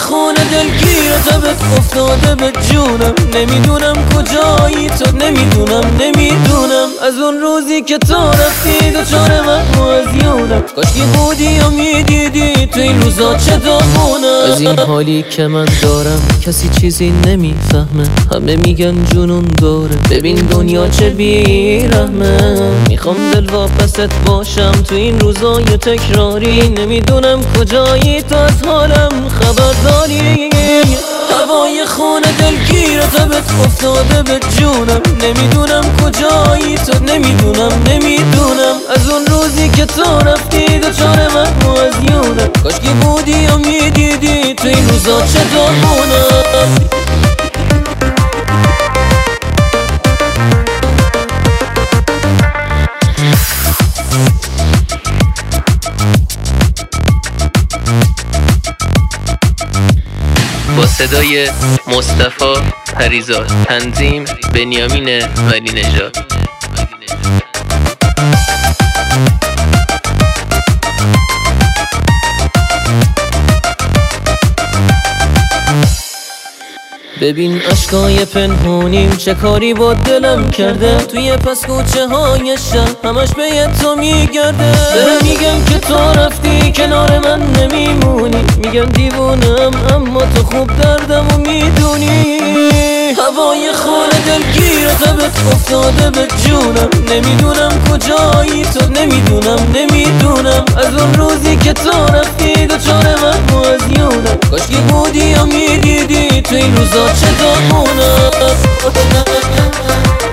خونه دلگیرتبت افتاده به جونم، نمیدونم کجایی تو، نمیدونم از اون روزی که تو رفتی دوچار من مزیونم. کاشکی بودی و میدیدی تو این روزا چه داغونم. از این حالی که من دارم کسی چیزی نمیفهمه، همه میگن جنون داره، ببین دنیا چه بیرحمه. میخوام دل واپست باشم تو این روزای تکراری، نمیدونم کجایی تو از حالم خبر داری. هوای خونه دلگیرتبت افتاده به جونم، نمیدونم کجایی تو، نمیدونم از اون روزی که تو رفتی دوچار من مزیونم. کاشکی بودی و میدیدی تو این روزا چه داغونم. با صدای مصطفی پریزاد، تنظیم بنیامین ولی نژاد. ببین اشکای پنهونیم چه کاری با دلم کرده، توی پس کوچه های شهر همش به تو میگرده. بهم میگن که تو رفتی کنار من نمیمونی، میگن دیوونم اما تو خوب دردمو میدونی. هوای خونه دلگیرتبت افتاده به جونم، نمیدونم کجایی تو، نمیدونم از اون روزی که تو رفتی دوچار من مزیونم. کاشکی بودی و میدیدی تو این روزا چه داغونم.